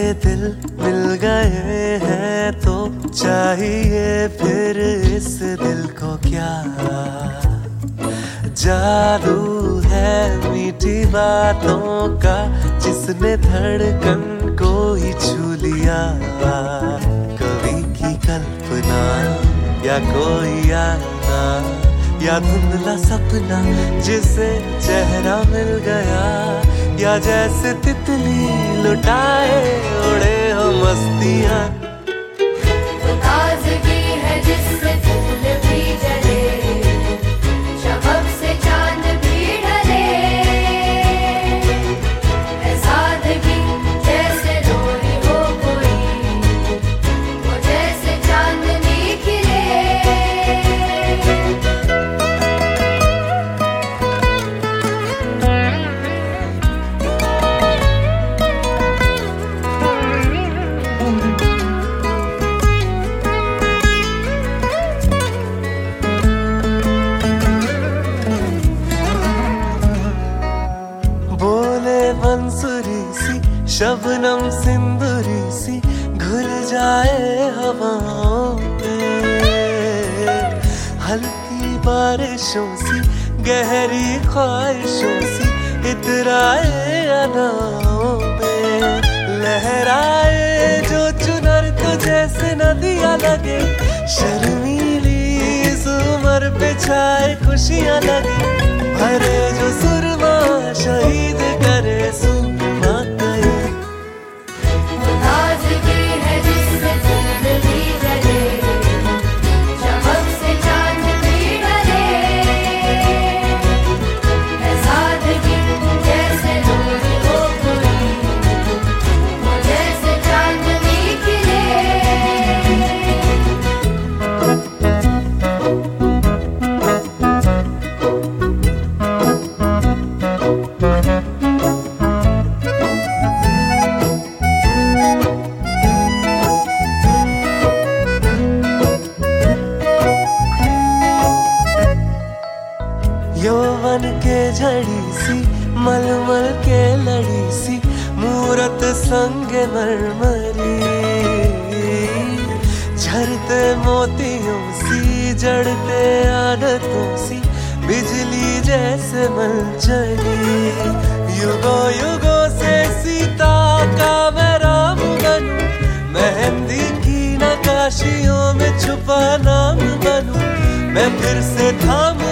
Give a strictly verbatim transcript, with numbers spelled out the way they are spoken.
दिल मिल गए हैं तो चाहिए फिर इस दिल को क्या। जादू है मीठी बातों का जिसने धड़कन को ही छू लिया। कवि की कल्पना या कोई आना या धुंधला सपना जिसे चेहरा मिल गया, या जैसे तितली लुटाए उड़े हो मस्तियाँ। ताज़गी है जिससे फूल भी जले, शबक से चांद भी ढले। है सादगी जैसे रोई हो कोई, वो जैसे चांदनी खिले। बंसुरी सी शबनम सिंदूरी सी घुल जाए हवाओं में, हल्की बारिशों सी गहरी ख्वाहिशों सी इतराए अदाओं में। लहराए जो चुनर तो जैसे नदियाँ लगे, शर्मीली इस उम्र पे छाए खुशियाँ लगे। भरे जो सुरमा शहीद करे सुरमा गए। ताज़गी है जिससे फूल भी जले, शबक से चांद भी ढले। है सादगी जैसे रोई हो कोई, वो जैसे चांदनी खिले। यौवन के झड़ी सी मलमल के लड़ी सी मूरत संग मरमरी, झरते मोतियों सी जड़ते आदतों सी बिजली जैसे मलचली। युगों युगों से सीता का मैं राम बनूं, मेहंदी की नकाशियों में छुपा नाम बनूं। मैं फिर से थाम